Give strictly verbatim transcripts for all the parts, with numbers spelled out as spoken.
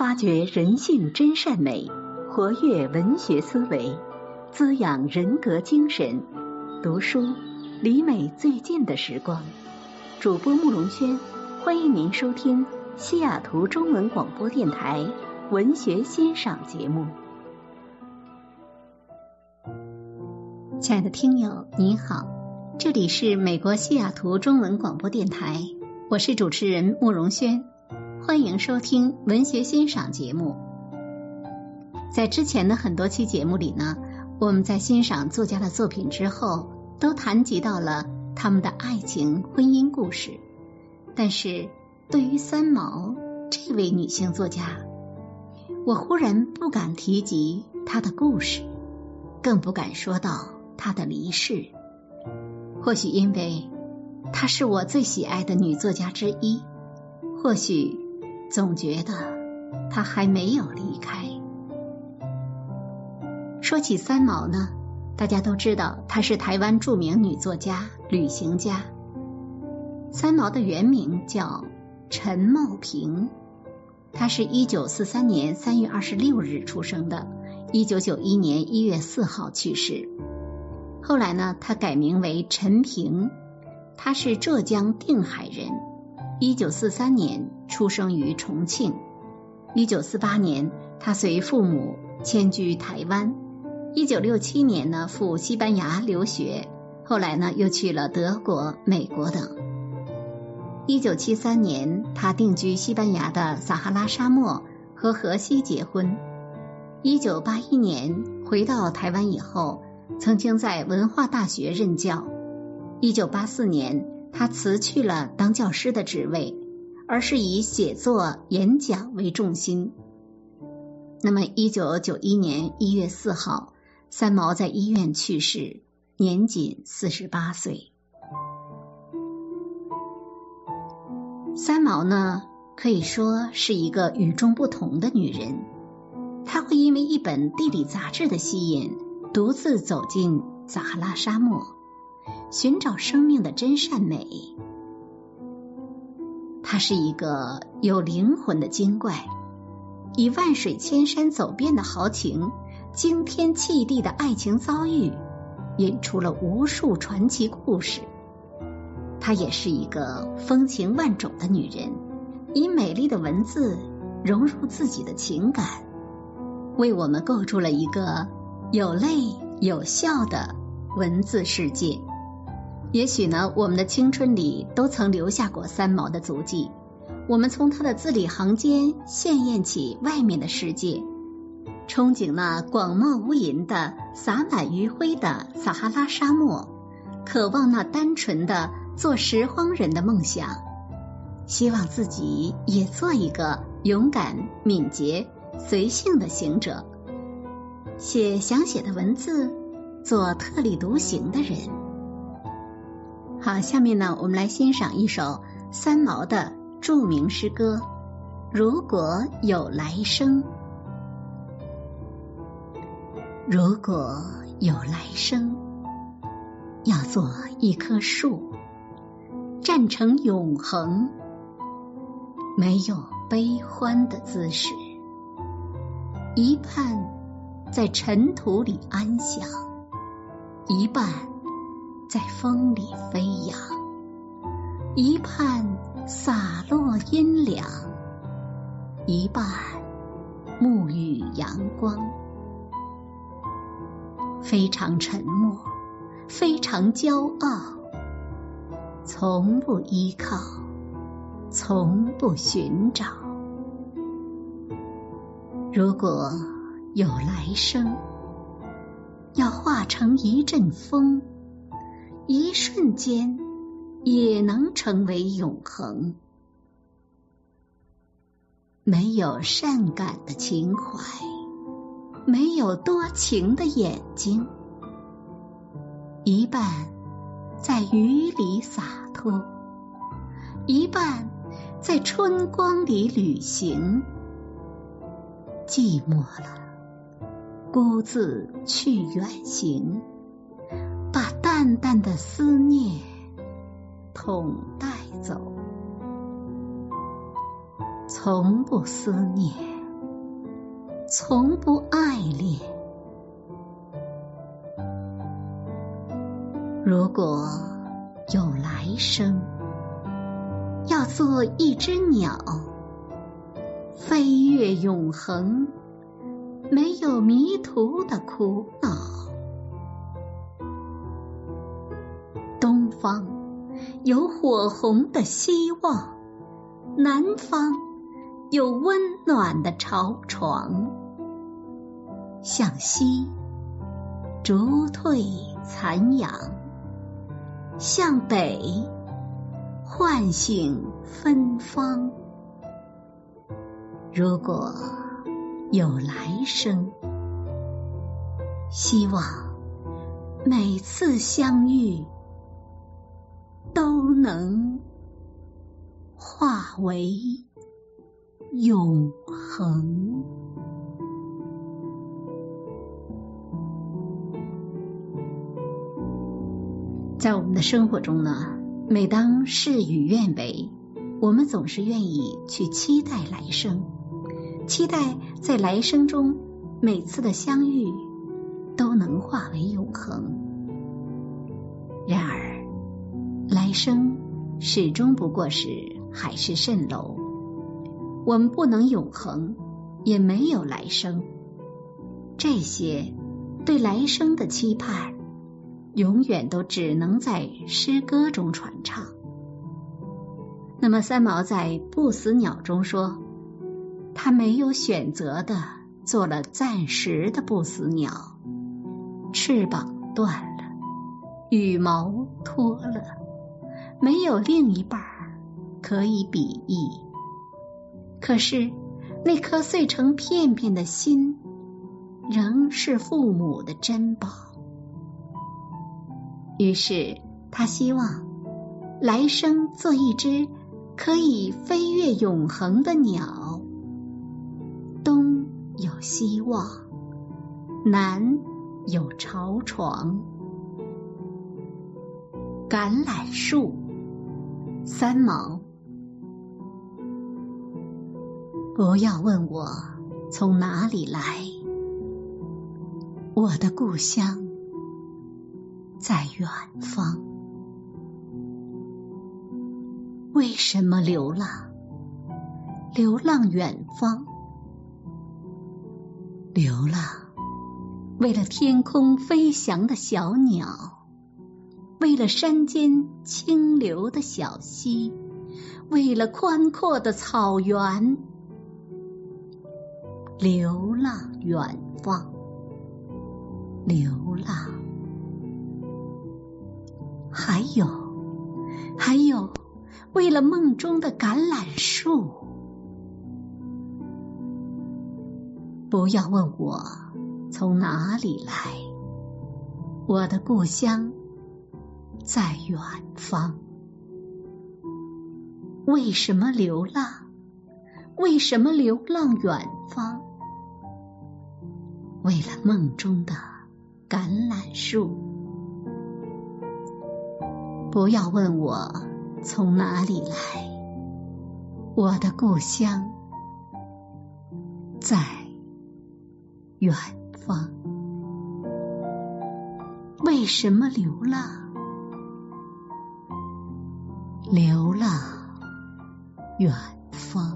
发掘人性真善美，活跃文学思维，滋养人格精神。读书离美最近的时光。主播慕容轩，欢迎您收听西雅图中文广播电台文学欣赏节目。亲爱的听友，你好，这里是美国西雅图中文广播电台，我是主持人慕容轩，欢迎收听文学欣赏节目。在之前的很多期节目里呢，我们在欣赏作家的作品之后，都谈及到了他们的爱情、婚姻故事。但是对于三毛这位女性作家，我忽然不敢提及她的故事，更不敢说到她的离世。或许因为她是我最喜爱的女作家之一，或许总觉得她还没有离开。说起三毛呢，大家都知道她是台湾著名女作家、旅行家。三毛的原名叫陈茂平，她是一九四三年三月二十六日出生的，一九九一年一月四号去世。后来呢，她改名为陈平，她是浙江定海人，一九四三年出生于重庆。一九四八年，她随父母迁居台湾。一九六七年呢，赴西班牙留学，后来呢，又去了德国、美国等。一九七三年，他定居西班牙的撒哈拉沙漠，和荷西结婚。一九八一年回到台湾以后，曾经在文化大学任教。一九八四年，他辞去了当教师的职位，而是以写作、演讲为重心。那么一九九一年一月四号，三毛在医院去世，年仅四十八岁。三毛呢，可以说是一个与众不同的女人。她会因为一本地理杂志的吸引，独自走进撒哈拉沙漠，寻找生命的真善美。她是一个有灵魂的精怪，以万水千山走遍的豪情，惊天泣地的爱情遭遇，引出了无数传奇故事。她也是一个风情万种的女人，以美丽的文字融入自己的情感，为我们构筑了一个有泪有笑的文字世界。也许呢，我们的青春里都曾留下过三毛的足迹，我们从她的字里行间羡艳起外面的世界，憧憬那广袤无垠的洒满余晖的撒哈拉沙漠，渴望那单纯的做拾荒人的梦想，希望自己也做一个勇敢、敏捷、随性的行者，写想写的文字，做特立独行的人。好，下面呢，我们来欣赏一首三毛的著名诗歌《如果有来生》。如果有来生，要做一棵树，站成永恒，没有悲欢的姿势，一半在尘土里安详，一半在风里飞扬，一半洒落阴凉，一半沐浴阳光。非常沉默，非常骄傲，从不依靠，从不寻找。如果有来生，要化成一阵风，一瞬间也能成为永恒。没有善感的情怀，没有多情的眼睛，一半在雨里洒脱，一半在春光里旅行。寂寞了，孤自去远行，把淡淡的思念统带走。从不思念， 从不爱恋。如果有来生，要做一只鸟，飞越永恒，没有迷途的苦恼。东方有火红的希望，南方有温暖的巢床。向西逐退残阳，向北唤醒芬芳。如果有来生，希望每次相遇都能化为永恒。在我们的生活中呢，每当事与愿违，我们总是愿意去期待来生，期待在来生中每次的相遇都能化为永恒。然而来生始终不过是海市蜃楼，我们不能永恒，也没有来生。这些对来生的期盼永远都只能在诗歌中传唱。那么三毛在《不死鸟》中说，他没有选择的做了暂时的不死鸟，翅膀断了，羽毛脱了，没有另一半可以比翼。可是那颗碎成片片的心，仍是父母的珍宝。于是他希望来生做一只可以飞越永恒的鸟。东有希望，南有巢床。橄榄树，三毛。不要问我从哪里来，我的故乡在远方。为什么流浪？流浪远方。流浪，为了天空飞翔的小鸟，为了山间清流的小溪，为了宽阔的草原。流浪远方，流浪。还有，还有，为了梦中的橄榄树。不要问我从哪里来，我的故乡在远方。为什么流浪？为什么流浪远方？为了梦中的橄榄树。不要问我从哪里来，我的故乡在远方。为什么流浪？流浪远方。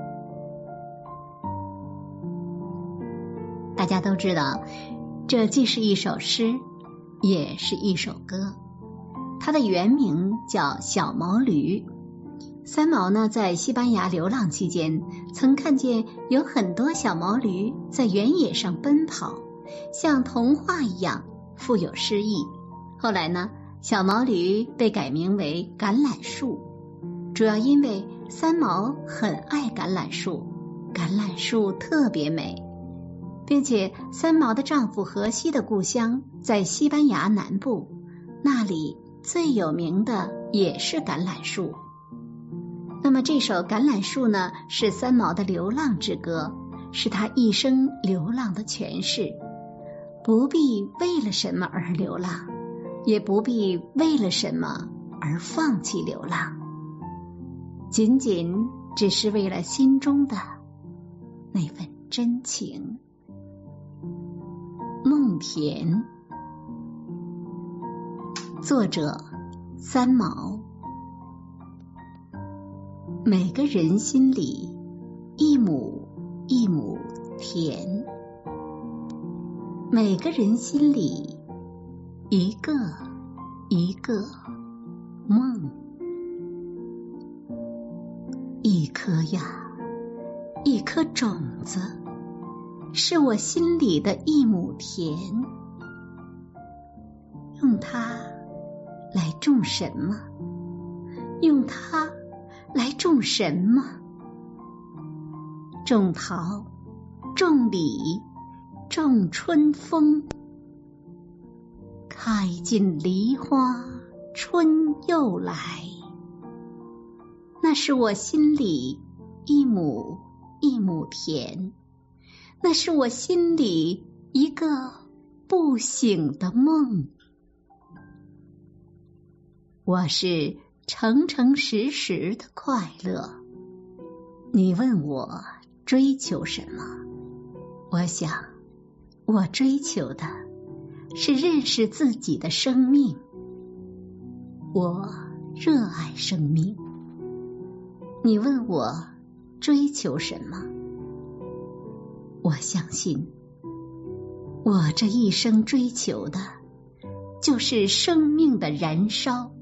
大家都知道，这既是一首诗，也是一首歌。它的原名叫《小毛驴》。三毛呢，在西班牙流浪期间，曾看见有很多小毛驴在原野上奔跑，像童话一样富有诗意。后来呢，小毛驴被改名为橄榄树，主要因为三毛很爱橄榄树，橄榄树特别美，并且三毛的丈夫荷西的故乡在西班牙南部，那里最有名的也是橄榄树。那么这首橄榄树呢，是三毛的流浪之歌，是他一生流浪的诠释。不必为了什么而流浪，也不必为了什么而放弃流浪，仅仅只是为了心中的那份真情。梦田，作者三毛。每个人心里一亩一亩田，每个人心里一个一个梦。一颗呀，一颗种子，是我心里的一亩田。用它来种什么？用它来种什么？种桃，种李，种春风。开尽梨花春又来，那是我心里一亩一亩田，那是我心里一个不醒的梦。我是诚诚实实的快乐。你问我追求什么？我想，我追求的是认识自己的生命。我热爱生命。你问我追求什么？我相信，我这一生追求的就是生命的燃烧。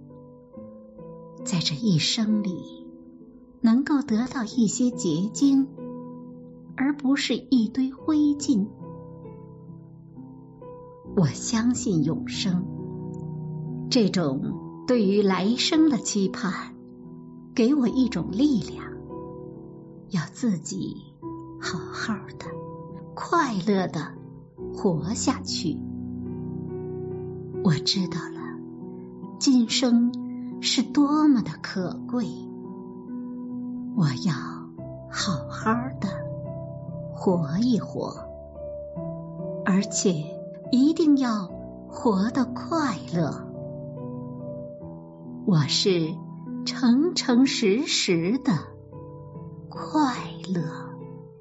在这一生里，能够得到一些结晶，而不是一堆灰烬。我相信永生，这种对于来生的期盼，给我一种力量，要自己好好的、快乐的活下去。我知道了，今生是多么的可贵，我要好好的活一活，而且一定要活得快乐。我是诚诚实实的快乐。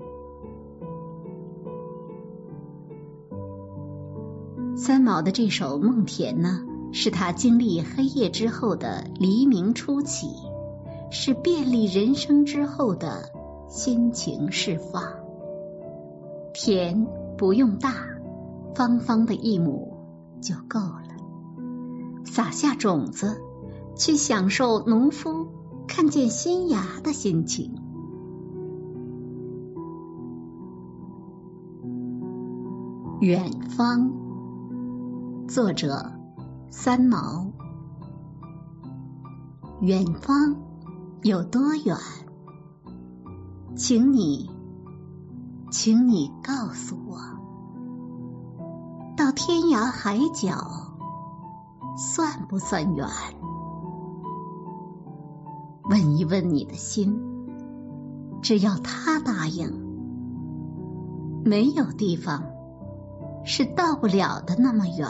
三毛的这首《梦田》呢，是他经历黑夜之后的黎明初起，是便利人生之后的心情释放。田不用大，方方的一亩就够了。撒下种子，去享受农夫看见新芽的心情。远方，作者三毛。远方有多远？请你，请你告诉我。到天涯海角，算不算远？问一问你的心，只要他答应，没有地方是到不了的那么远。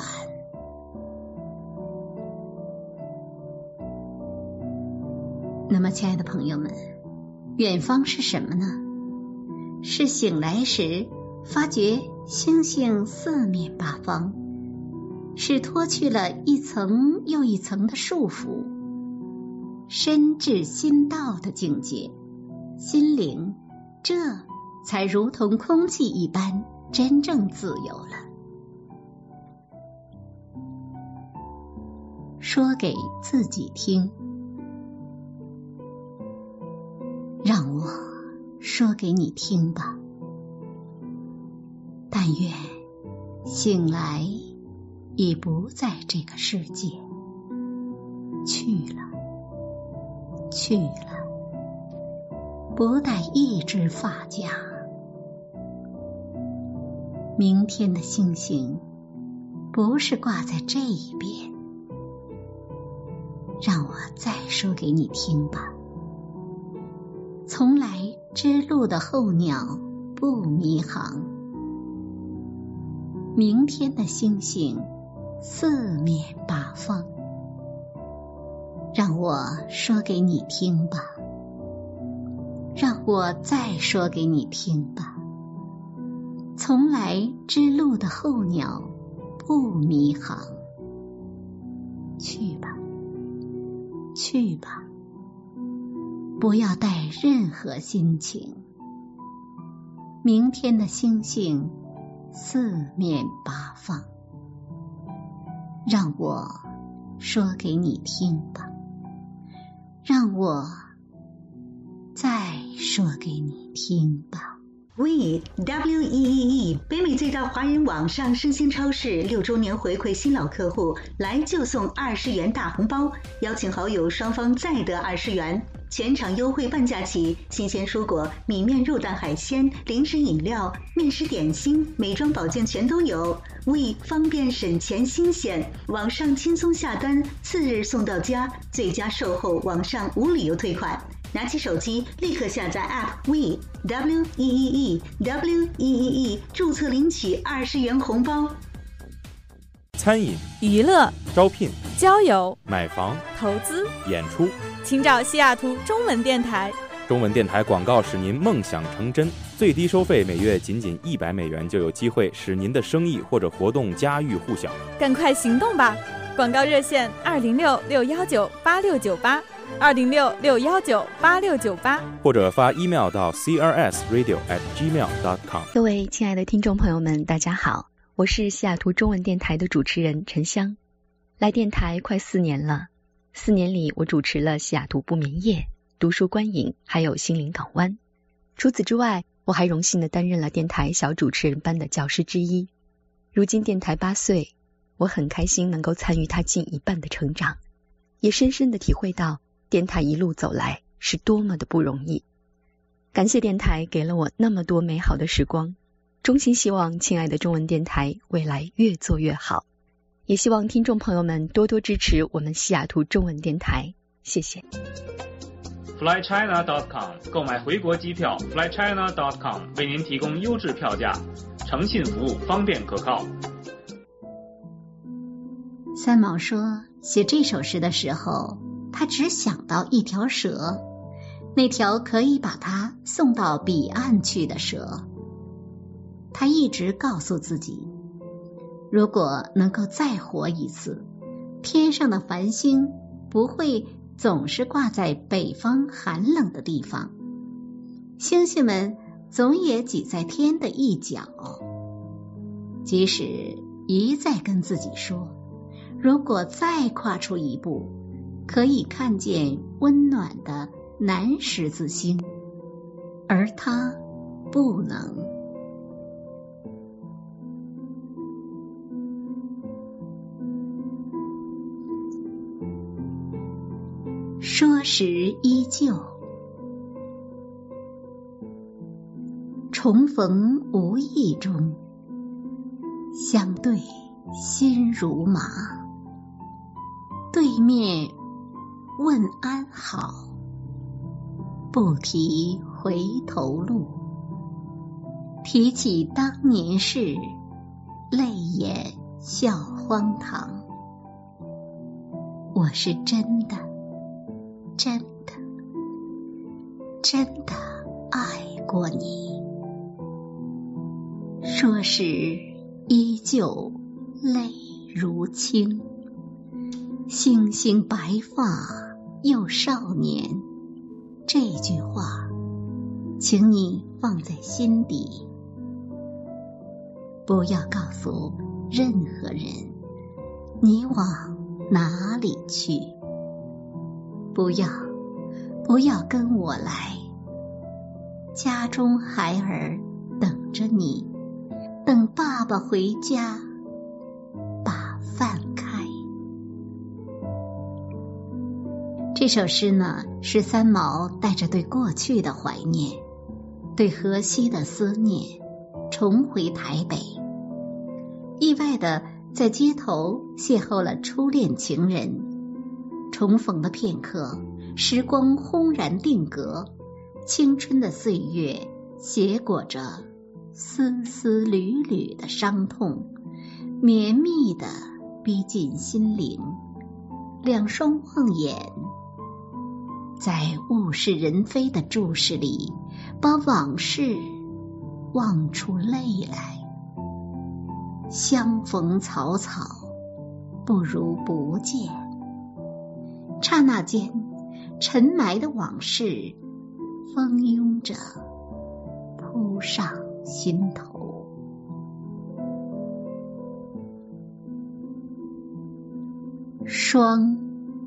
那么亲爱的朋友们，远方是什么呢？是醒来时发觉星星四面八方，是脱去了一层又一层的束缚，深至心道的境界，心灵这才如同空气一般真正自由了。说给自己听，让我说给你听吧。但愿醒来已不在这个世界，去了去了，不带一只发夹。明天的星星不是挂在这一边，让我再说给你听吧。从来知路的候鸟不迷航，明天的星星四面八方，让我说给你听吧，让我再说给你听吧。 从来知路的候鸟不迷航。去吧，去吧，不要带任何心情。明天的星星四面八方，让我说给你听吧，让我再说给你听吧。 We W E E E 北美最大华人网上生鲜超市六周年回馈新老客户，来就送二十元大红包，邀请好友双方再得二十元，全场优惠半价起，新鲜蔬果、米面肉蛋海鲜、零食饮料、面食点心、美妆保健全都有。We 方便省钱新鲜，网上轻松下单，次日送到家，最佳售后，网上无理由退款。拿起手机立刻下载 App We W E E E W E E E 注册领取二十元红包。 餐饮、 娱乐、 招聘、 交友、 买房、 投资、 演出， 请找西雅图中文电台。 中文电台广告使您梦想成真，最低收费每月仅仅一百美元，就有机会使您的生意或者活动家喻户晓。 赶快行动吧！广告热线二零六六幺九八六九八。二零六六幺九八六九八， 或者发 email 到 c r s radio at gmail dot com。 各位亲爱的听众朋友们，大家好，我是西雅图中文电台的主持人陈香。来电台快四年了，四年里我主持了西雅图不眠夜、读书观影，还有心灵港湾。除此之外，我还荣幸地担任了电台小主持人班的教师之一。如今电台八岁，我很开心能够参与它近一半的成长，也深深地体会到电台一路走来是多么的不容易。感谢电台给了我那么多美好的时光，衷心希望亲爱的中文电台未来越做越好，也希望听众朋友们多多支持我们西雅图中文电台，谢谢。 fly china dot com 购买回国机票 fly china dot com 为您提供优质票价，诚信服务，方便可靠。 三毛说，写这首诗的时候他只想到一条蛇，那条可以把他送到彼岸去的蛇。他一直告诉自己，如果能够再活一次，天上的繁星不会总是挂在北方寒冷的地方，星星们总也挤在天的一角。即使一再跟自己说，如果再跨出一步，可以看见温暖的南十字星，而他不能。说时依旧，重逢无意中，相对心如麻。对面问安好，不提回头路。提起当年事，泪眼笑荒唐。我是真的真的真的爱过你。说时依旧泪如倾，星星白发又少年，这句话请你放在心底，不要告诉任何人你往哪里去。不要不要跟我来，家中孩儿等着你，等爸爸回家把饭开。这首诗呢，是三毛带着对过去的怀念，对荷西的思念，重回台北，意外的在街头邂逅了初恋情人。重逢的片刻，时光轰然定格，青春的岁月携裹着丝丝缕缕的伤痛，绵密地逼近心灵。两双望眼在物是人非的注视里，把往事望出泪来。相逢草草，不如不见。刹那间，沉埋的往事蜂拥着扑上心头。霜，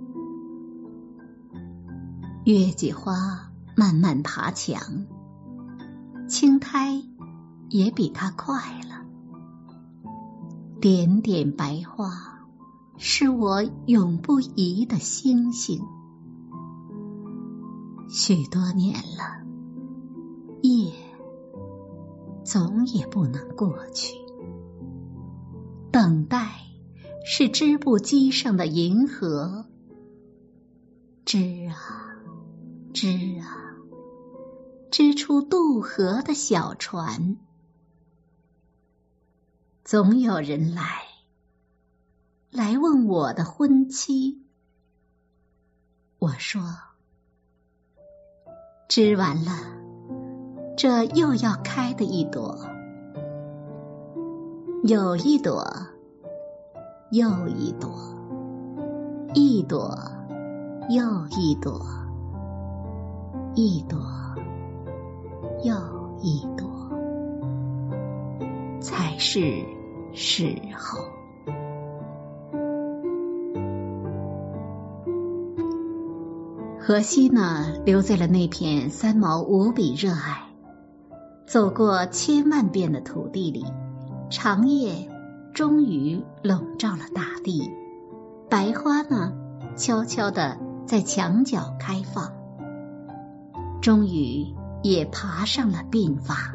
月季花慢慢爬墙，青苔也比它快了。点点白花，是我永不移的星星。许多年了，夜总也不能过去。等待是织布机上的银河，织啊织啊，织出渡河的小船。总有人来，来问我的婚期。我说，织完了，这又要开的一朵，有一朵，又一朵，一朵又一朵，一朵又一朵，才是时候。荷西呢，留在了那片三毛无比热爱，走过千万遍的土地里，长夜终于笼罩了大地，白花呢，悄悄地在墙角开放，终于也爬上了鬓发。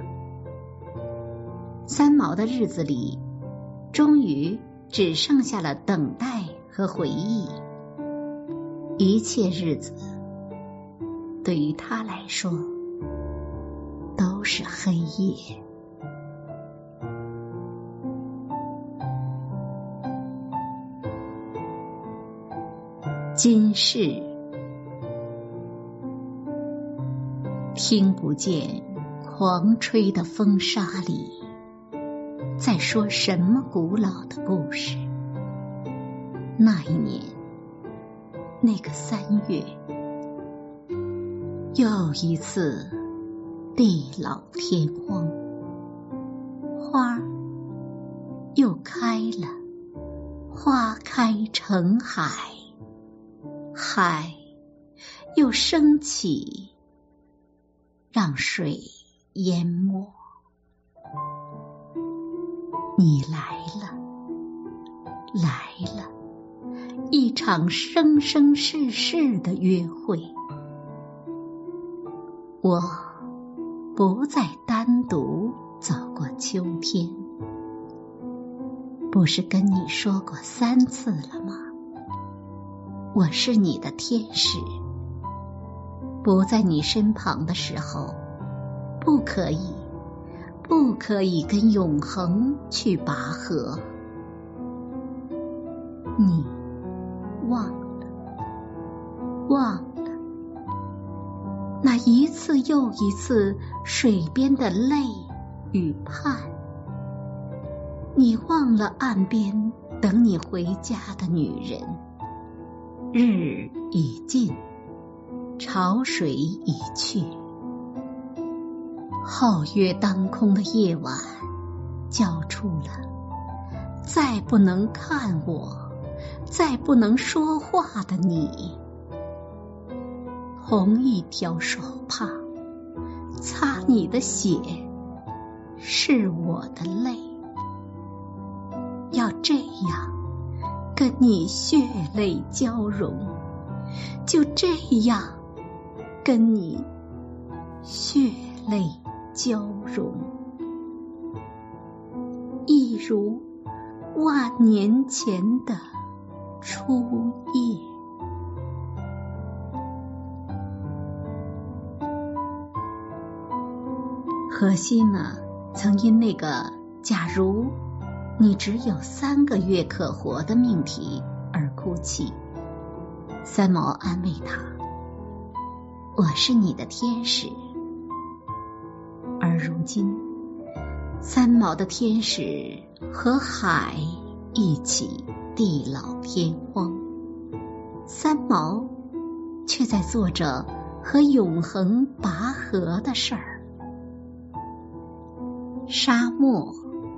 三毛的日子里，终于只剩下了等待和回忆，一切日子对于他来说都是黑夜。今世听不见狂吹的风沙里在说什么古老的故事。那一年，那个三月，又一次地老天荒，花又开了，花开成海，海又升起，让水淹没。你来了，来了，一场生生世世的约会。我不再单独走过秋天，不是跟你说过三次了吗？我是你的天使，不在你身旁的时候，不可以，不可以跟永恒去拔河。你忘了，忘了那一次又一次水边的泪与盼，你忘了岸边等你回家的女人。日已尽，潮水已去，皓月当空的夜晚交出了再不能看我，再不能说话的你。红一条手帕擦你的血，是我的泪。要这样跟你血泪交融，就这样跟你血泪交融，一如万年前的初夜。荷西呢，曾因那个假如你只有三个月可活的命题而哭泣。三毛安慰他，我是你的天使。而如今， 三毛的天使和海一起地老天荒，三毛却在做着和永恒拔河的事儿。沙漠，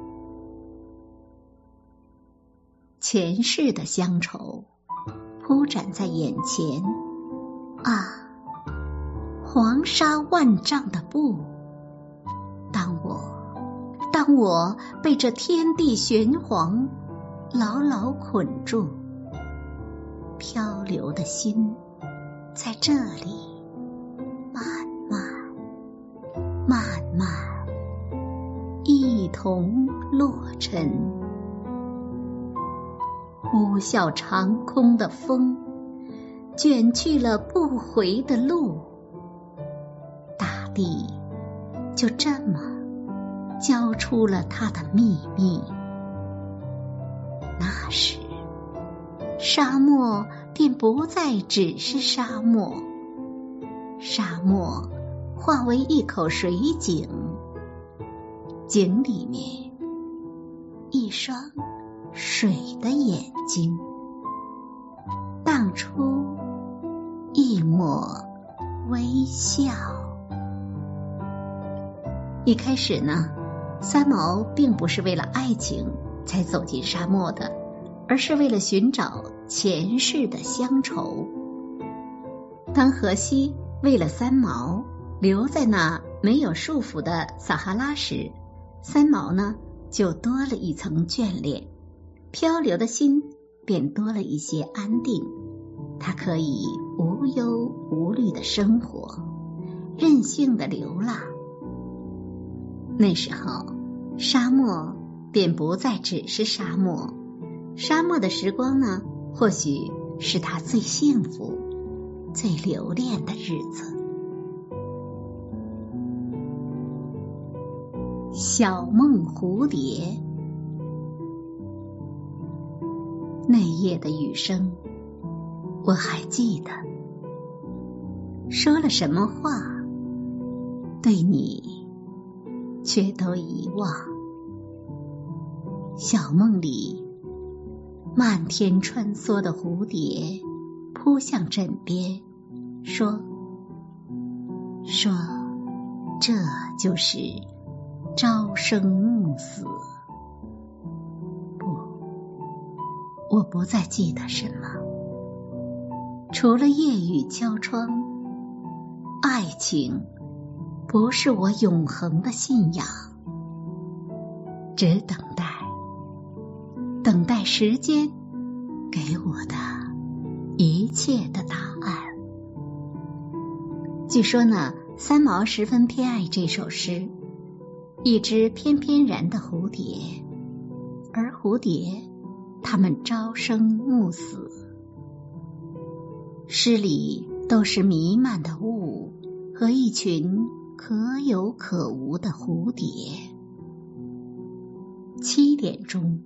前世的乡愁铺展在眼前啊，黄沙万丈的布，当我当我被这天地玄黄牢牢捆住，漂流的心在这里慢慢慢慢一同落沉。呼啸长空的风卷去了不回的路，大地就这么交出了它的秘密。那时沙漠便不再只是沙漠，沙漠化为一口水井，井里面一双水的眼睛，荡出一抹微笑。一开始呢，三毛并不是为了爱情才走进沙漠的，而是为了寻找前世的乡愁。当荷西为了三毛留在那没有束缚的撒哈拉时，三毛呢就多了一层眷恋，漂流的心便多了一些安定，他可以无忧无虑的生活，任性的流浪。那时候沙漠便不再只是沙漠，沙漠的时光呢，或许是他最幸福最留恋的日子。小梦蝴蝶，那夜的雨声我还记得，说了什么话对你却都遗忘。小梦里漫天穿梭的蝴蝶扑向枕边，说说这就是朝生暮死。不，我不再记得什么，除了夜雨敲窗，爱情不是我永恒的信仰，只等待等待时间给我的一切的答案。据说呢，三毛十分偏爱这首诗，一只翩翩然的蝴蝶，而蝴蝶它们朝生暮死，诗里都是弥漫的雾和一群可有可无的蝴蝶。七点钟，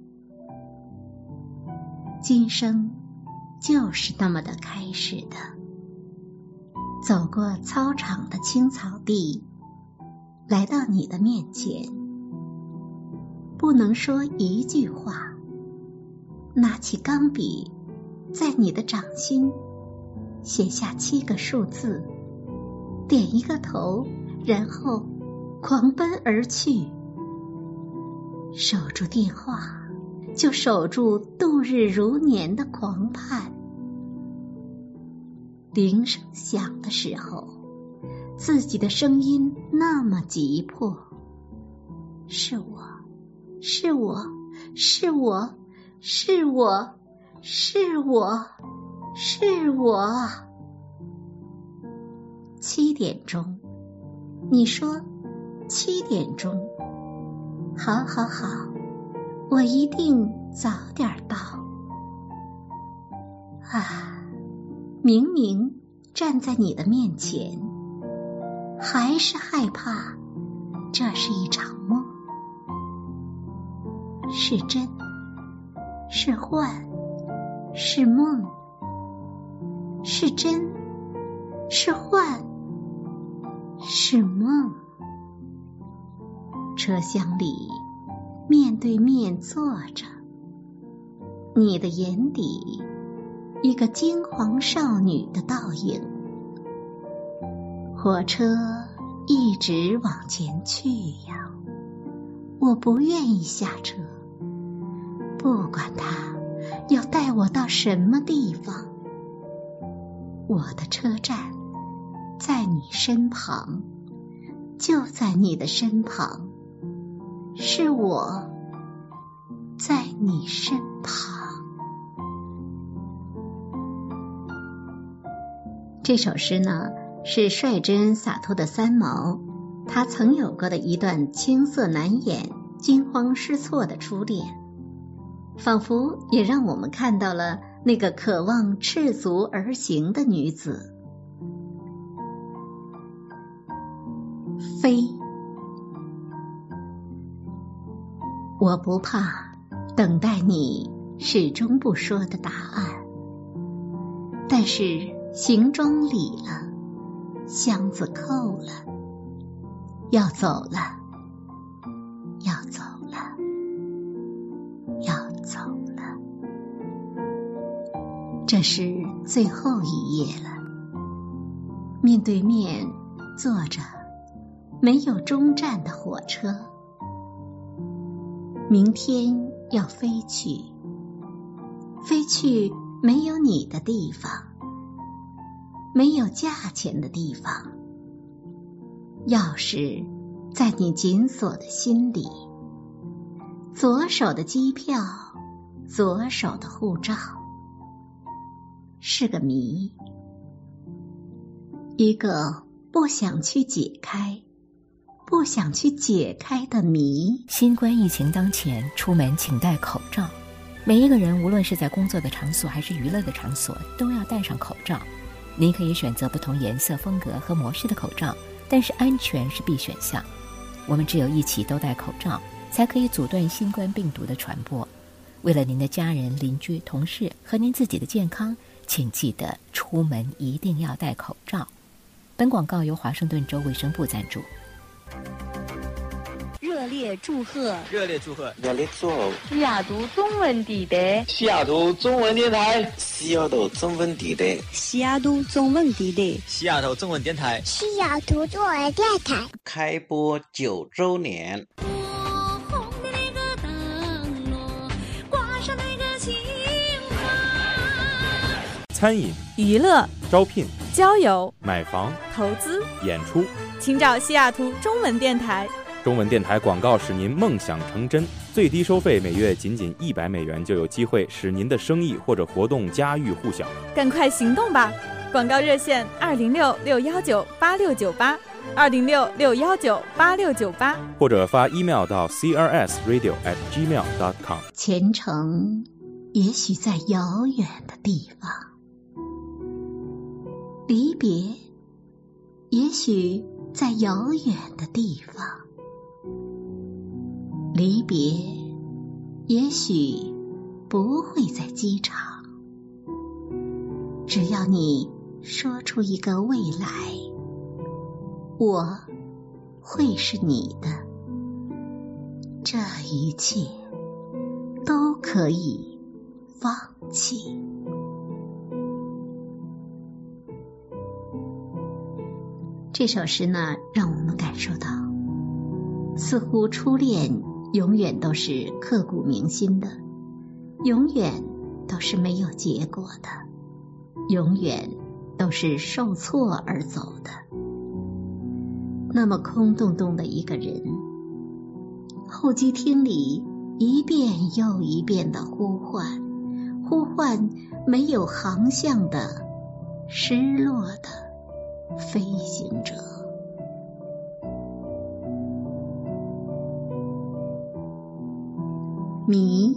今生就是那么的开始的。走过操场的青草地，来到你的面前，不能说一句话，拿起钢笔，在你的掌心写下七个数字，点一个头，然后狂奔而去。守住电话，就守住度日如年的狂盼。铃声响的时候，自己的声音那么急迫，是我，是我，是我，是我，是我，是我。七点钟，你说七点钟，好好好，我一定早点到。啊，明明站在你的面前，还是害怕这是一场梦，是真是幻，是梦，是真是幻，是梦。 车厢里面对面坐着，你的眼底一个惊惶少女的倒影。火车一直往前去呀，我不愿意下车，不管它要带我到什么地方。我的车站在你身旁，就在你的身旁，是我在你身旁。这首诗呢，是率真洒脱的三毛，他曾有过的一段青涩难掩、惊慌失措的初恋，仿佛也让我们看到了那个渴望赤足而行的女子。飞，我不怕等待你始终不说的答案，但是行装理了，箱子扣了，要走了，要走了，要走了。这是最后一页了，面对面坐着没有终站的火车，明天要飞去，飞去没有你的地方，没有价钱的地方。钥匙在你紧锁的心里，左手的机票，左手的护照，是个谜，一个不想去解开不想去解开的谜。 新冠疫情当前，出门请戴口罩。每一个人无论是在工作的场所还是娱乐的场所，都要戴上口罩。您可以选择不同颜色、风格和模式的口罩，但是安全是必选项。我们只有一起都戴口罩，才可以阻断新冠病毒的传播。为了您的家人、邻居、同事和您自己的健康，请记得出门一定要戴口罩。本广告由华盛顿州卫生部赞助。 热烈祝贺！ 热烈祝贺！ 热烈祝贺！ 西雅图中文地带， 西雅图中文电台， 西雅图中文地带， 西雅图中文地带， 西雅图中文电台， 西雅图中文电台开播九周年。 餐饮、 娱乐、 招聘、 交友、 买房、 投资、 演出， 请找西雅图中文电台。 中文电台广告使您梦想成真，最低收费每月仅仅一百美元，就有机会使您的生意或者活动家喻户晓。 赶快行动吧！广告热线二零六六幺九八六九八，二零六六幺九八六九八， 或者发 email 到 c r s radio at gmail dot com。 前程也许在遥远的地方，离别也许在遥远的地方，离别也许不会在机场。只要你说出一个未来，我会是你的，这一切都可以放弃。这首诗呢，让我们感受到，似乎初恋永远都是刻骨铭心的，永远都是没有结果的，永远都是受挫而走的。那么空洞洞的一个人，候机厅里一遍又一遍的呼唤，呼唤没有航向的失落的飞行者。谜，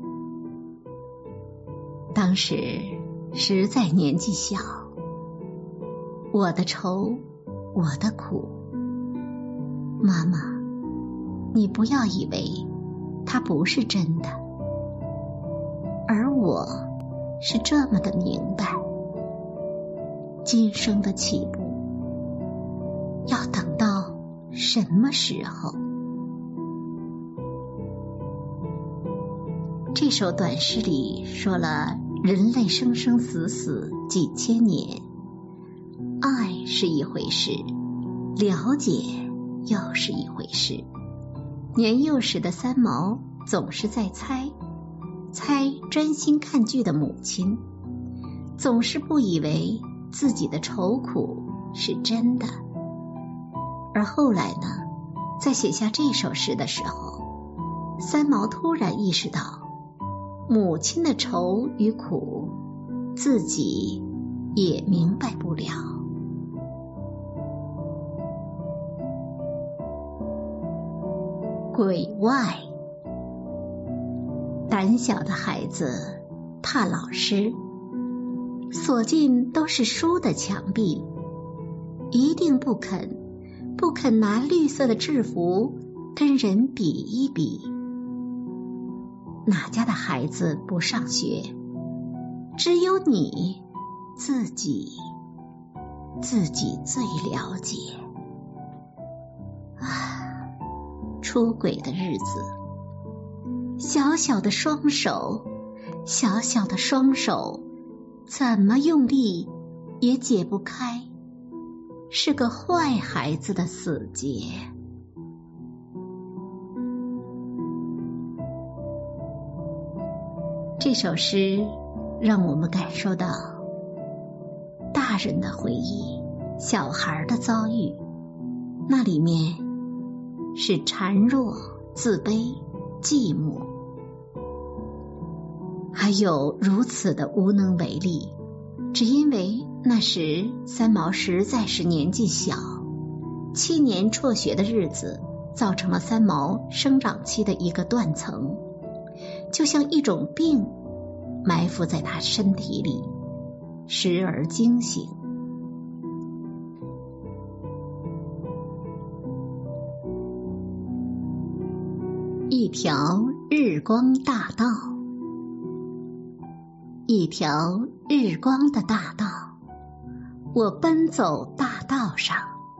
当时实在年纪小，我的愁，我的苦。妈妈，你不要以为它不是真的，而我是这么的明白，今生的起步要等到什么时候？ 这首短诗里说了人类生生死死几千年，爱是一回事，了解又是一回事。年幼时的三毛总是在猜，猜专心看剧的母亲，总是不以为自己的愁苦是真的。而后来呢，在写下这首诗的时候，三毛突然意识到母亲的愁与苦自己也明白不了。鬼外，胆小的孩子怕老师，所进都是书的墙壁，一定不肯不肯拿绿色的制服跟人比一比。哪家的孩子不上学？只有你自己自己最了解。啊，出轨的日子，小小的双手，小小的双手，怎么用力也解不开，是个坏孩子的死结。这首诗让我们感受到大人的回忆，小孩的遭遇，那里面是孱弱、自卑、寂寞，还有如此的无能为力，只因为那时三毛实在是年纪小，七年辍学的日子造成了三毛生长期的一个断层，就像一种病埋伏在他身体里，时而惊醒。一条日光大道，一条日光的大道，我奔走大道上。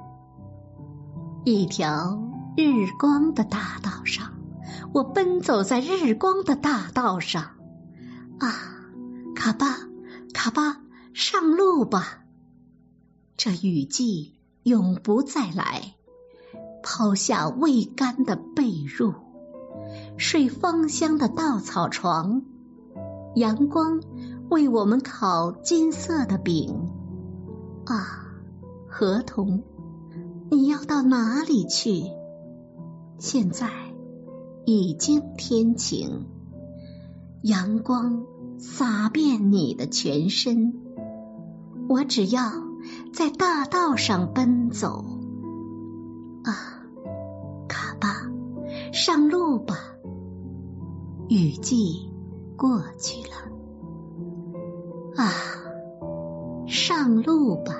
一条日光的大道上，我奔走在日光的大道上。啊，卡巴，卡巴，上路吧！这雨季永不再来，抛下未干的被褥，睡芳香的稻草床，阳光为我们烤金色的饼。啊，合同，你要到哪里去？现在已经天晴，阳光洒遍你的全身，我只要在大道上奔走。啊，卡巴，上路吧！雨季过去了。啊，上路吧！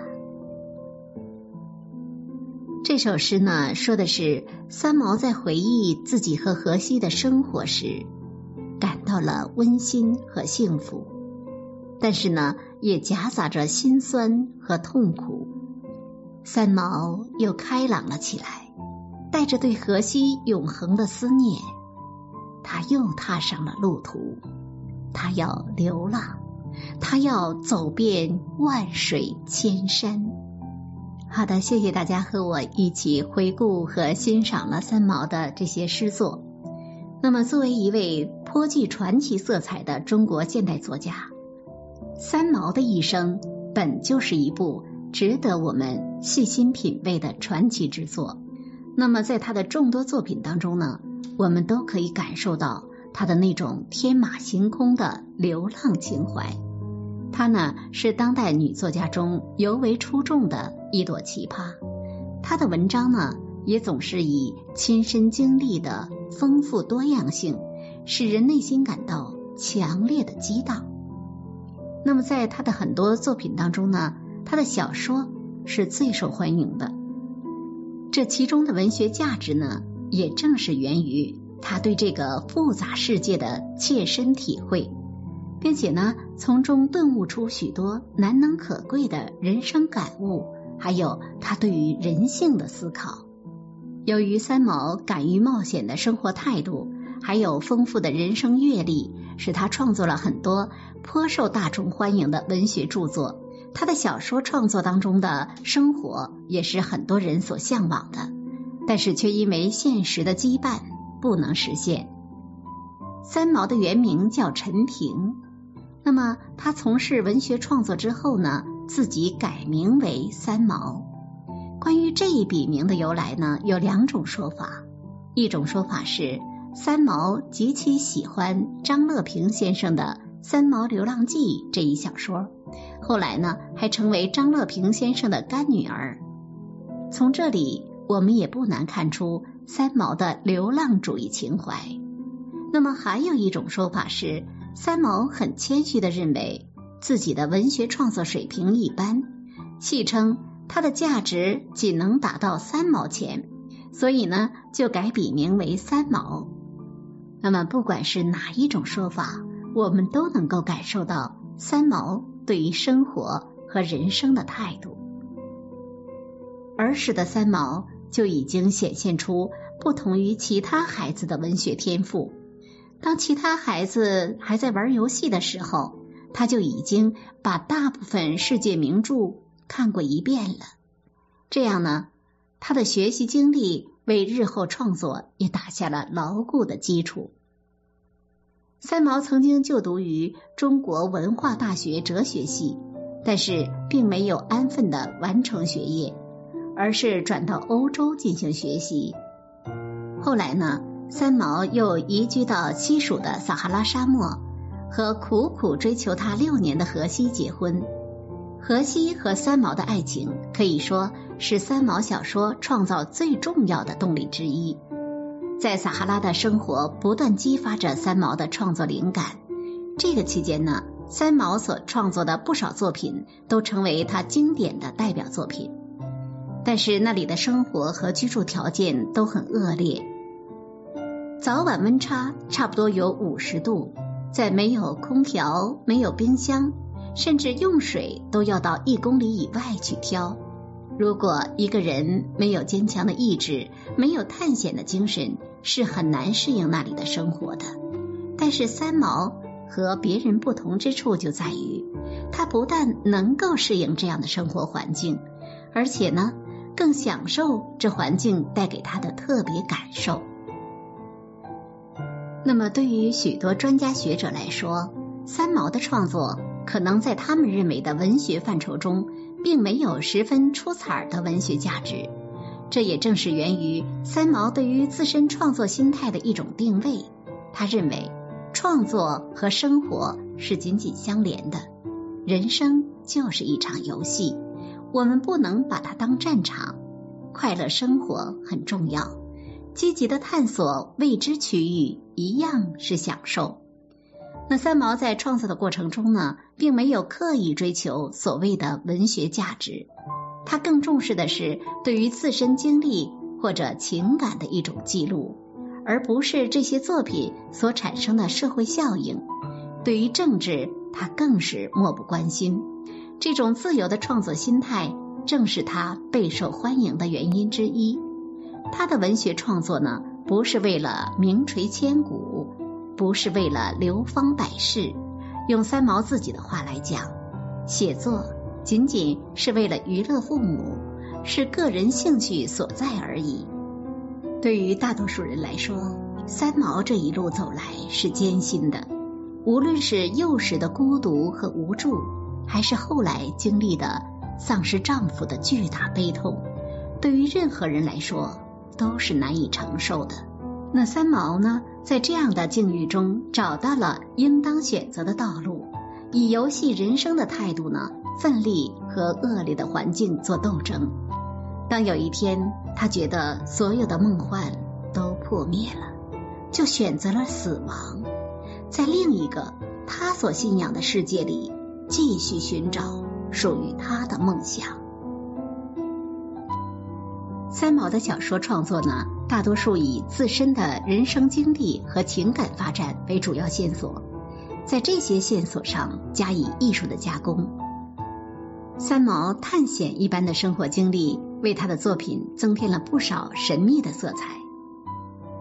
这首诗呢，说的是三毛在回忆自己和荷西的生活时，感到了温馨和幸福，但是呢，也夹杂着心酸和痛苦。三毛又开朗了起来，带着对荷西永恒的思念，他又踏上了路途。他要流浪，他要走遍万水千山。好的，谢谢大家和我一起回顾和欣赏了三毛的这些诗作。那么作为一位颇具传奇色彩的中国现代作家，三毛的一生本就是一部值得我们细心品味的传奇之作。那么在他的众多作品当中呢，我们都可以感受到他的那种天马行空的流浪情怀。她呢是当代女作家中尤为出众的一朵奇葩。她的文章呢也总是以亲身经历的丰富多样性，使人内心感到强烈的激荡。那么在她的很多作品当中呢，她的小说是最受欢迎的。这其中的文学价值呢，也正是源于她对这个复杂世界的切身体会，并且呢，从中顿悟出许多难能可贵的人生感悟，还有他对于人性的思考。由于三毛敢于冒险的生活态度， 还有丰富的人生阅历，使他创作了很多颇受大众欢迎的文学著作。他的小说创作当中的生活也是很多人所向往的，但是却因为现实的羁绊不能实现。三毛的原名叫陈平，那么他从事文学创作之后呢，自己改名为三毛。关于这一笔名的由来呢，有两种说法。一种说法是三毛极其喜欢张乐平先生的《三毛流浪记》这一小说，后来呢还成为张乐平先生的干女儿。从这里我们也不难看出三毛的流浪主义情怀。那么还有一种说法是，三毛很谦虚地认为自己的文学创作水平一般，戏称他的价值仅能达到三毛钱，所以呢就改笔名为三毛。那么不管是哪一种说法，我们都能够感受到三毛对于生活和人生的态度。儿时的三毛就已经显现出不同于其他孩子的文学天赋。当其他孩子还在玩游戏的时候，他就已经把大部分世界名著看过一遍了。这样呢，他的学习经历为日后创作也打下了牢固的基础。三毛曾经就读于中国文化大学哲学系，但是并没有安分地完成学业，而是转到欧洲进行学习。后来呢，三毛又移居到西属的撒哈拉沙漠，和苦苦追求他六年的荷西结婚。荷西和三毛的爱情可以说是三毛小说创造最重要的动力之一。在撒哈拉的生活不断激发着三毛的创作灵感。这个期间呢，三毛所创作的不少作品都成为他经典的代表作品。但是那里的生活和居住条件都很恶劣，早晚温差差不多有五十度，在没有空调、没有冰箱，甚至用水都要到一公里以外去挑。如果一个人没有坚强的意志，没有探险的精神，是很难适应那里的生活的。但是三毛和别人不同之处就在于，他不但能够适应这样的生活环境，而且呢，更享受这环境带给他的特别感受。那么对于许多专家学者来说，三毛的创作可能在他们认为的文学范畴中并没有十分出彩的文学价值。这也正是源于三毛对于自身创作心态的一种定位。他认为创作和生活是紧紧相连的，人生就是一场游戏，我们不能把它当战场。快乐生活很重要，积极的探索未知区域一样是享受。那三毛在创作的过程中呢，并没有刻意追求所谓的文学价值，他更重视的是对于自身经历或者情感的一种记录，而不是这些作品所产生的社会效应。对于政治，他更是漠不关心。这种自由的创作心态正是他备受欢迎的原因之一。他的文学创作呢，不是为了名垂千古，不是为了流芳百世。用三毛自己的话来讲，写作仅仅是为了娱乐父母，是个人兴趣所在而已。对于大多数人来说，三毛这一路走来是艰辛的，无论是幼时的孤独和无助，还是后来经历的丧失丈夫的巨大悲痛，对于任何人来说都是难以承受的。那三毛呢，在这样的境遇中找到了应当选择的道路，以游戏人生的态度呢，奋力和恶劣的环境做斗争。当有一天他觉得所有的梦幻都破灭了，就选择了死亡，在另一个他所信仰的世界里继续寻找属于他的梦想。三毛的小说创作呢，大多数以自身的人生经历和情感发展为主要线索，在这些线索上加以艺术的加工。三毛探险一般的生活经历为他的作品增添了不少神秘的色彩。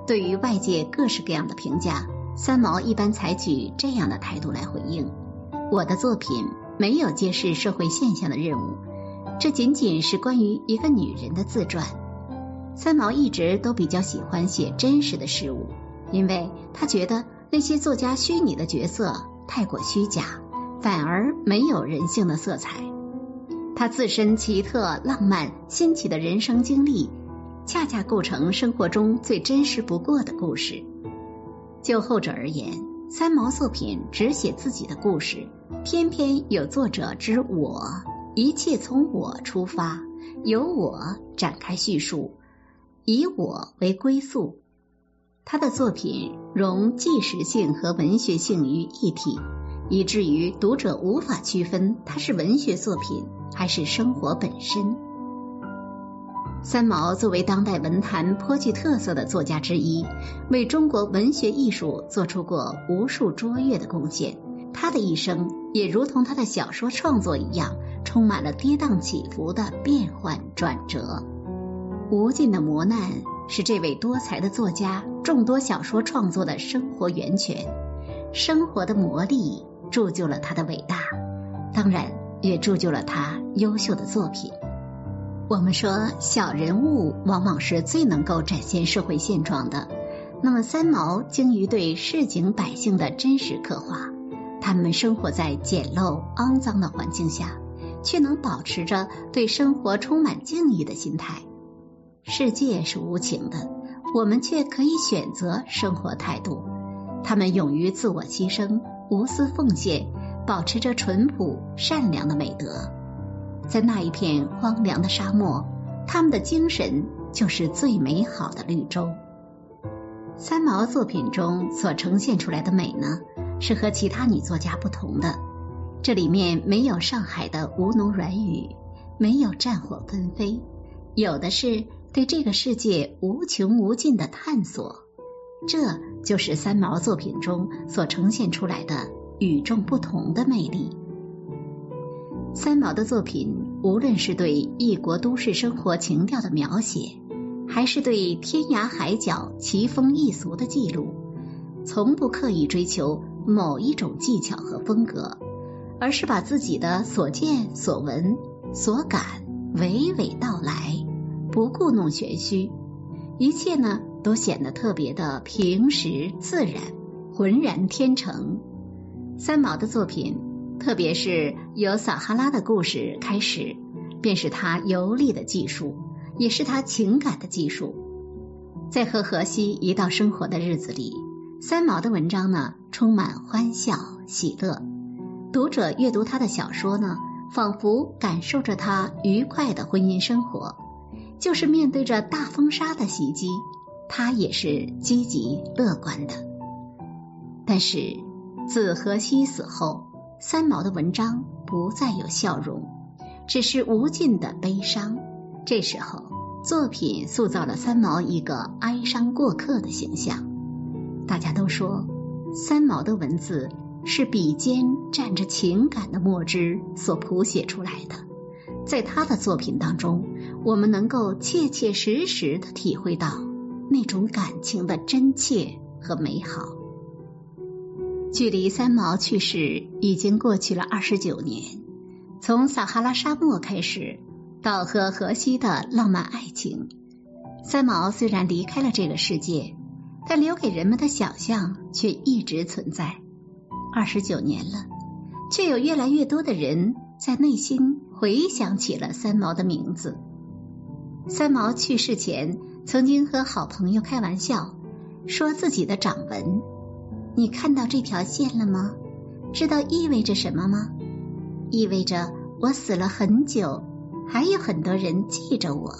对于外界各式各样的评价，三毛一般采取这样的态度来回应：我的作品没有揭示社会现象的任务，这仅仅是关于一个女人的自传。三毛一直都比较喜欢写真实的事物，因为他觉得那些作家虚拟的角色太过虚假，反而没有人性的色彩。他自身奇特、浪漫、新奇的人生经历，恰恰构成生活中最真实不过的故事。就后者而言，三毛作品只写自己的故事，偏偏有作者之我，一切从我出发，由我展开叙述，以我为归宿。他的作品融纪实性和文学性于一体，以至于读者无法区分它是文学作品还是生活本身。三毛作为当代文坛颇具特色的作家之一，为中国文学艺术做出过无数卓越的贡献。他的一生也如同他的小说创作一样，充满了跌宕起伏的变幻转折。无尽的磨难是这位多才的作家众多小说创作的生活源泉，生活的磨砺铸就了他的伟大，当然也铸就了他优秀的作品。我们说小人物往往是最能够展现社会现状的，那么三毛精于对市井百姓的真实刻画，他们生活在简陋肮脏的环境下，却能保持着对生活充满敬意的心态。世界是无情的，我们却可以选择生活态度。他们勇于自我牺牲，无私奉献，保持着淳朴善良的美德。在那一片荒凉的沙漠，他们的精神就是最美好的绿洲。三毛作品中所呈现出来的美呢，是和其他女作家不同的。这里面没有上海的吴侬软语，没有战火纷飞，有的是对这个世界无穷无尽的探索。这就是三毛作品中所呈现出来的与众不同的魅力。三毛的作品无论是对异国都市生活情调的描写，还是对天涯海角奇风异俗的记录，从不刻意追求某一种技巧和风格，而是把自己的所见所闻所感娓娓道来，不故弄玄虚，一切呢都显得特别的平实自然，浑然天成。三毛的作品，特别是由撒哈拉的故事开始，便是他游历的技术，也是他情感的技术。在和荷西一道生活的日子里，三毛的文章呢充满欢笑喜乐，读者阅读他的小说呢，仿佛感受着他愉快的婚姻生活，就是面对着大风沙的袭击，他也是积极乐观的。但是自荷西死后，三毛的文章不再有笑容，只是无尽的悲伤。这时候作品塑造了三毛一个哀伤过客的形象。大家都说三毛的文字是笔尖蘸着情感的墨汁所谱写出来的，在他的作品当中，我们能够切切实实地体会到那种感情的真切和美好。距离三毛去世已经过去了二十九年，从撒哈拉沙漠开始，到和荷西的浪漫爱情，三毛虽然离开了这个世界，但留给人们的想象却一直存在。二十九年了，却有越来越多的人在内心回想起了三毛的名字。三毛去世前，曾经和好朋友开玩笑，说自己的掌纹，你看到这条线了吗？知道意味着什么吗？意味着我死了很久，还有很多人记着我。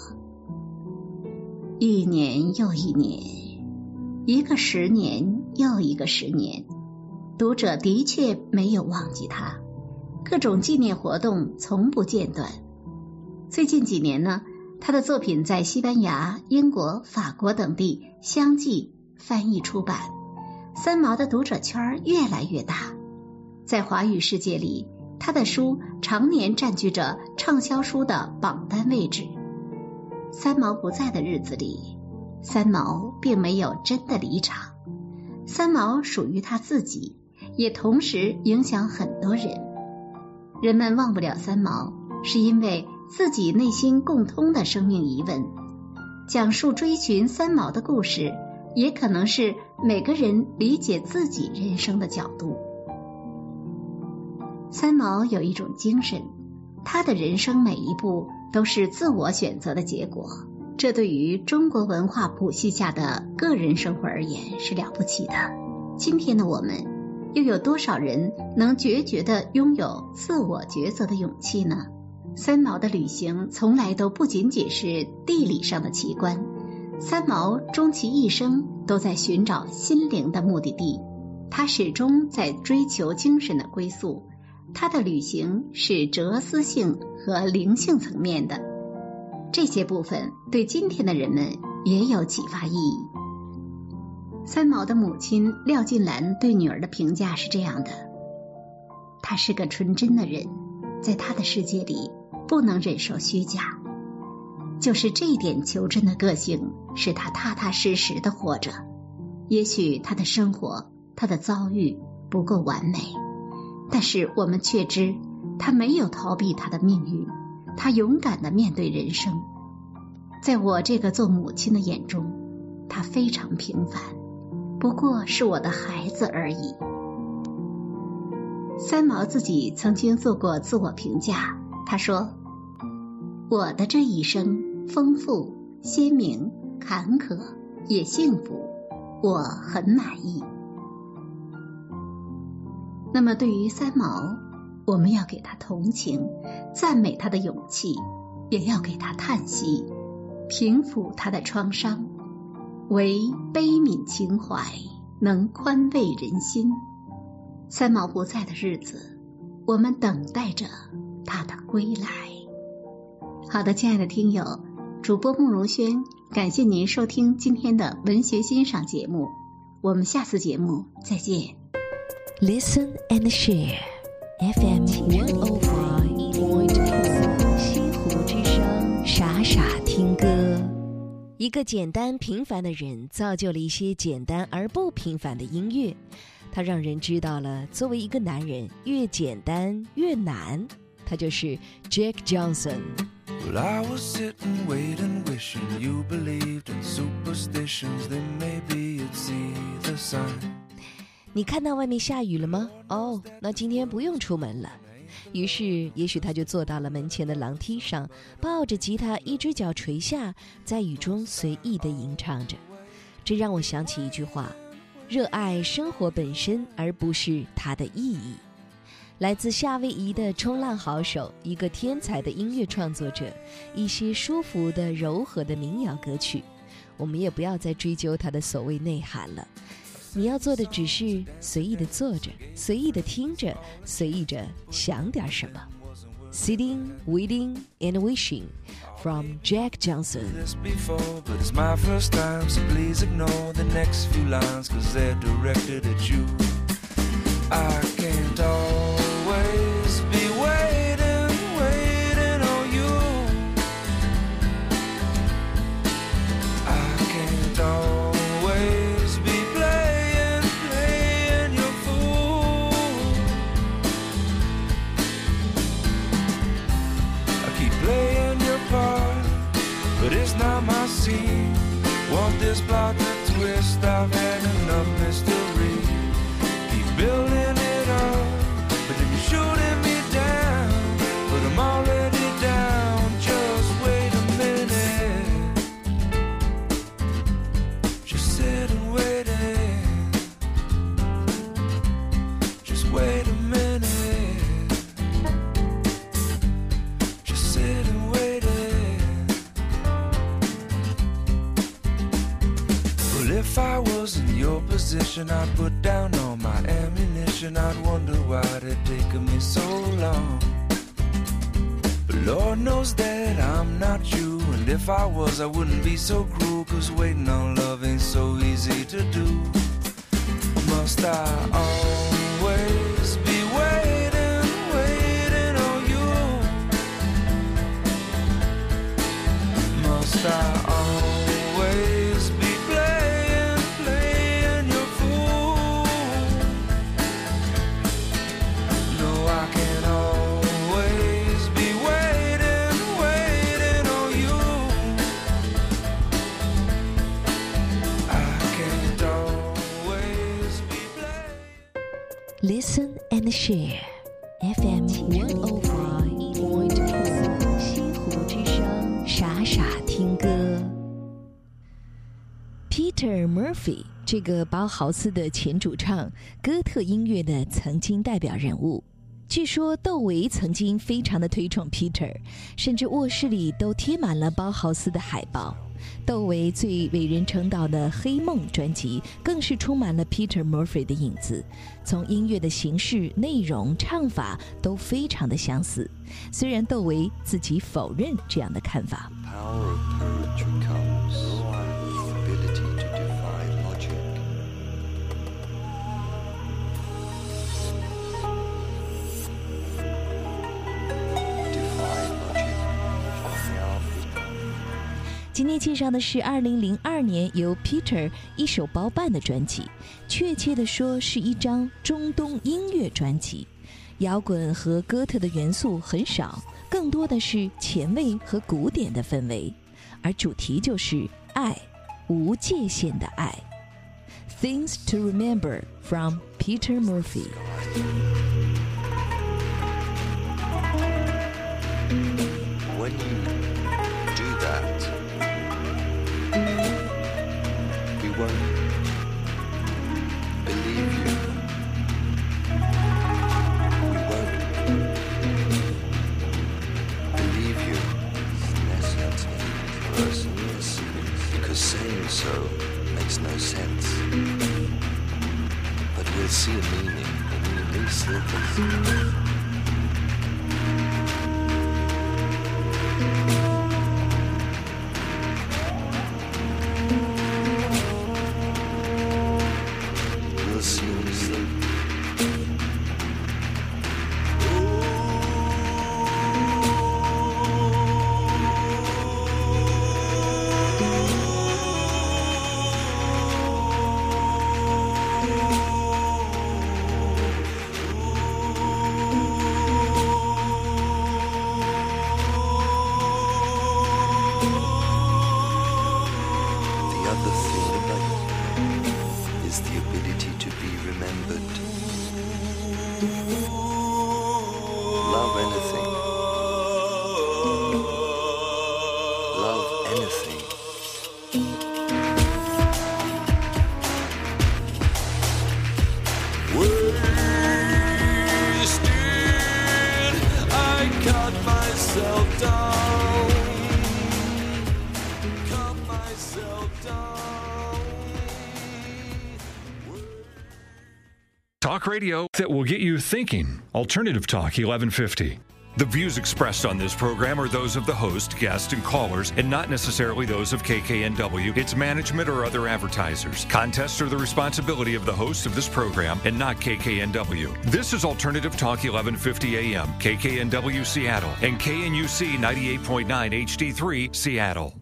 一年又一年，一个十年又一个十年，读者的确没有忘记他，各种纪念活动从不间断。最近几年呢，他的作品在西班牙、英国、法国等地相继翻译出版，三毛的读者圈越来越大。在华语世界里，他的书常年占据着畅销书的榜单位置。三毛不在的日子里， 三毛并没有真的离场。三毛属于他自己，也同时影响很多人。人们忘不了三毛，是因为自己内心共通的生命疑问。讲述追寻三毛的故事，也可能是每个人理解自己人生的角度。三毛有一种精神，他的人生每一步都是自我选择的结果，这对于中国文化谱系下的个人生活而言是了不起的。今天的我们，又有多少人能决绝地拥有自我抉择的勇气呢？三毛的旅行从来都不仅仅是地理上的奇观，三毛终其一生都在寻找心灵的目的地，他始终在追求精神的归宿。他的旅行是哲思性和灵性层面的，这些部分对今天的人们也有启发意义。三毛的母亲廖晋兰对女儿的评价是这样的：她是个纯真的人，在她的世界里不能忍受虚假，就是这一点求真的个性使她踏踏实实地活着。也许她的生活，她的遭遇不够完美，但是我们却知她没有逃避她的命运，她勇敢地面对人生。在我这个做母亲的眼中，她非常平凡，不过是我的孩子而已。三毛自己曾经做过自我评价，他说：我的这一生丰富、鲜明、坎坷，也幸福，我很满意。那么对于三毛，我们要给他同情，赞美他的勇气，也要给他叹息，平抚他的创伤，唯悲悯情怀能宽慰人心。三毛不在的日子，我们等待着他的归来。好的，亲爱的听友，主播慕容轩，感谢您收听今天的文学欣赏节目，我们下次节目再见。 Listen and share F M 一零五点五 西湖之声，傻傻听歌。一个简单平凡的人，造就了一些简单而不平凡的音乐。他让人知道了，作为一个男人，越简单越难。他就是 Jack Johnson。Well, I was sitting, waiting, wishing you believed in superstitions, then maybe you'd see the sign. 你看到外面下雨了吗？哦，那今天不用出门了。于是，也许他就坐到了门前的廊梯上，抱着吉他，一只脚垂下，在雨中随意地吟唱着。这让我想起一句话：热爱生活本身，而不是它的意义。来自夏威夷的冲浪好手，一个天才的音乐创作者，一些舒服的柔和的民谣歌曲，我们也不要再追究它的所谓内涵了。你要做的只是随意的坐着，随意的听着，随意着想点什么。 Sitting, Waiting and Wishing from Jack Johnson. But it's my first time, so please ignore the next few lines, cause they're directed at you. I can't always be waiting, waiting on you. I can't always be playing, playing your fool. I keep playing your part, but it's not my scene. Want this plot to twist, I've had enough mystery. Keep building it up, but then you're shooting me down. But I'm already down, just wait a minute. Just sit and wait it. Just wait a minute. Just sit and wait it. Well, if I was in your position, I'd put down all my ammunition. I'd wonder why it taken me so long. But Lord knows that I'm not you, and if I was, I wouldn't be so cruel, cause waiting on love ain't so easy to do. Must I always be waiting, waiting on you? Must I always be Listen and share F M 一零五点四 西湖之声，傻傻听歌。Peter Murphy 这个包豪斯的前主唱，哥特音乐的曾经代表人物。据说窦唯曾经非常的推崇 Peter， 甚至卧室里都贴满了包豪斯的海报。窦唯最为人称道的《黑梦》专辑更是充满了 Peter Murphy 的影子，从音乐的形式、内容、唱法都非常的相似。虽然窦唯自己否認這樣的看法。今天介绍的是二零零二年由 Peter 一手包办的专辑，确切的说是一张中东音乐专辑。摇滚和哥特的元素很少，更多的是前卫和古典的氛围，而主题就是爱，无界限的爱。Things to Remember from Peter Murphy。 When you do that, we won't believe you. We won't believe you unless you take personally, because saying so makes no sense. But we'll see a meaning in the least circles. Talk radio that will get you thinking. Alternative Talk eleven fifty. The views expressed on this program are those of the host, guests, and callers, and not necessarily those of K K N W, its management, or other advertisers. Contests are the responsibility of the host of this program and not K K N W. This is Alternative Talk eleven fifty A M, K K N W Seattle, and K N U C ninety-eight point nine H D three Seattle.